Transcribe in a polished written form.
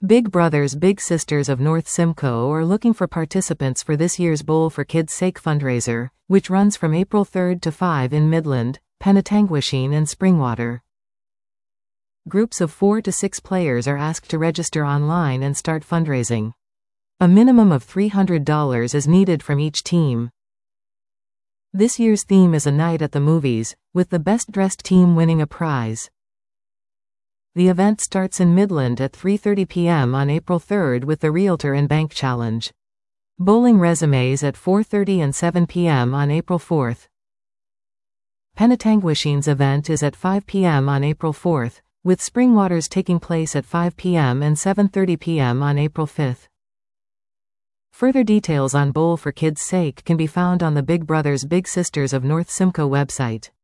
Big Brothers Big Sisters of North Simcoe are looking for participants for this year's Bowl for Kids' Sake fundraiser, which runs from April 3 to 5 in Midland, Penetanguishene and Springwater. Groups of 4 to 6 players are asked to register online and start fundraising. A minimum of $300 is needed from each team. This year's theme is a night at the movies, with the best-dressed team winning a prize. The event starts in Midland at 3:30 p.m. on April 3 with the Realtor and Bank Challenge. Bowling resumes at 4:30 and 7 p.m. on April 4. Penetanguishene's event is at 5 p.m. on April 4, with Springwater's taking place at 5 p.m. and 7:30 p.m. on April 5. Further details on Bowl for Kids' Sake can be found on the Big Brothers Big Sisters of North Simcoe website.